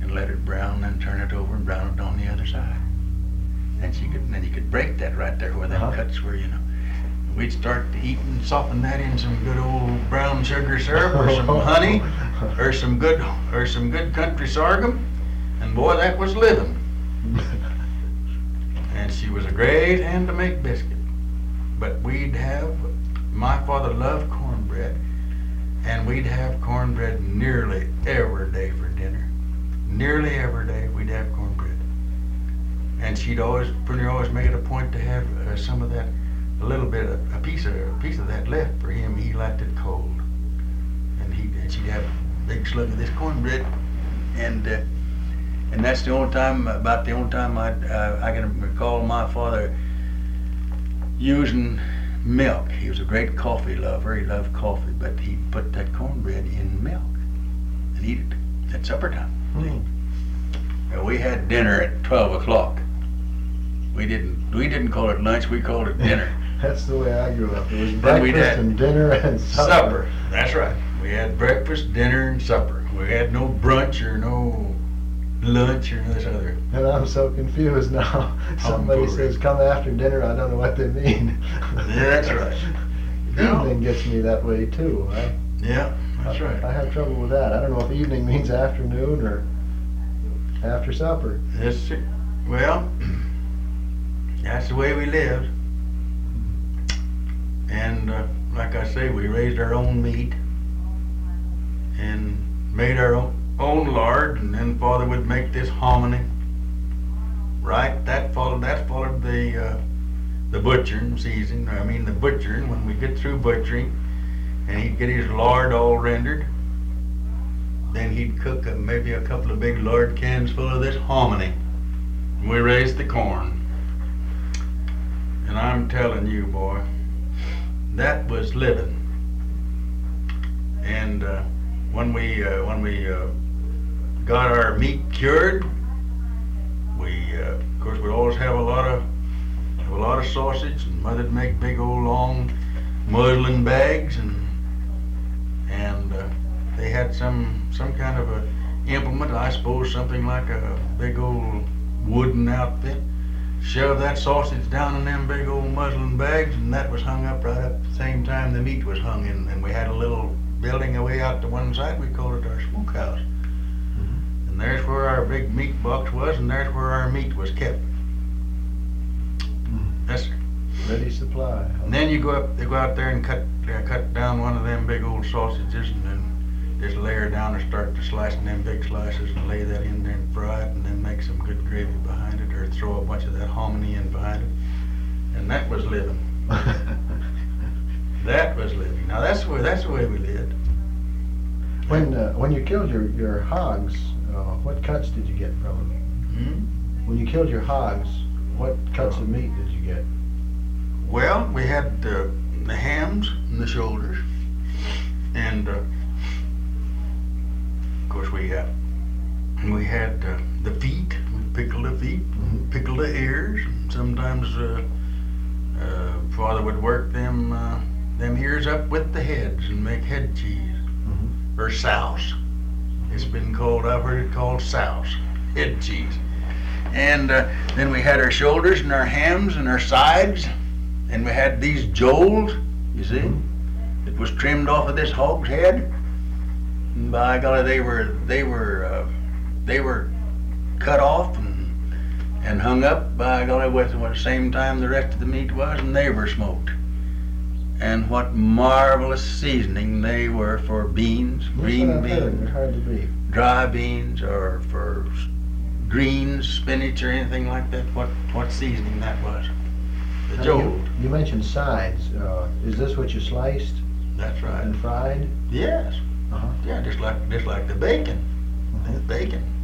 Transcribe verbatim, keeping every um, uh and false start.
and let it brown, then turn it over and brown it on the other side. And she could, and then you could break that right there where them Uh-huh. cuts were, you know. We'd start eating, soften that in some good old brown sugar syrup or some honey or some good or some good country sorghum, and boy, that was living. And she was a great hand to make biscuit. But we'd have, my father loved cornbread, and we'd have cornbread nearly every day for dinner. Nearly every day we'd have cornbread. And she'd always, pretty always make it a point to have uh, some of that, a little bit, of, a piece of a piece of that left for him. He liked it cold, and he and she'd have a big slug of this cornbread, and uh, and that's the only time, about the only time I uh, I can recall my father using milk. He was a great coffee lover. He loved coffee, but he'd put that cornbread in milk and eat it at supper time. Mm. And we had dinner at twelve o'clock. We didn't we didn't call it lunch. We called it dinner. That's the way I grew up. It was Then we'd breakfast had and dinner and supper. Supper. That's right. We had breakfast, dinner, and supper. We had no brunch or no lunch or this other. And I'm so confused now. Somebody Tomfoolery. says come after dinner, I don't know what they mean. Yeah, that's right. No. Evening gets me that way too. I, Yeah, that's I, right. I have trouble with that. I don't know if evening means afternoon or after supper. That's it. Well, that's the way we lived. And uh, like I say, we raised our own meat and made our own, own lard, and then Father would make this hominy. Right, that followed that followed the uh, the butchering season. I mean the butchering. When we get through butchering, and he'd get his lard all rendered, then he'd cook a, maybe a couple of big lard cans full of this hominy. And we raised the corn. And I'm telling you, boy, that was living. And uh, when we uh, when we uh, got our meat cured, we uh, of course we'd always have a lot of have a lot of sausage, and Mother'd make big old long muslin bags, and and uh, they had some some kind of a implement, I suppose something like a big old wooden outfit. Shove that sausage down in them big old muslin bags, and that was hung up right up at the same time the meat was hung in. And we had a little building away out to one side. We called it our smokehouse. Mm-hmm. And there's where our big meat box was, and there's where our meat was kept. Mm. Yes, sir. Ready supply. And then you go up, they go out there and cut uh, cut down one of them big old sausages, and then just layer down and start to slicing them big slices and lay that in there and fry it, and then make some good gravy behind it, or throw a bunch of that hominy in behind it. And that was living. That was living. Now that's the way that's the way we lived. When uh, when you killed your your hogs, uh, what cuts did you get from them? Hmm? When you killed your hogs, what cuts of meat did you get? Well, we had uh, the hams and the shoulders, and uh, of course we had we had uh, the feet. We pickled the feet, Mm-hmm. pickled the ears. And sometimes uh, uh, Father would work them uh, them ears up with the heads and make head cheese Mm-hmm. or souse. It's been called, I've heard it called souse, head cheese. And uh, then we had our shoulders and our hams and our sides, and we had these jowls, you see, Mm-hmm. it was trimmed off of this hog's head. And by golly, they were they were uh, they were cut off and and hung up by golly with the same time the rest of the meat was, and they were smoked. And what marvelous seasoning they were for beans, green That's what I've heard. beans, It's hard to beef. dry beans, or for s- greens, spinach, or anything like that. What what seasoning that was? The Now, jolt. You, you mentioned sides. Uh, is this what you sliced That's right. and fried? Yes. Uh-huh. Yeah, just like just like the bacon. Uh-huh. The bacon.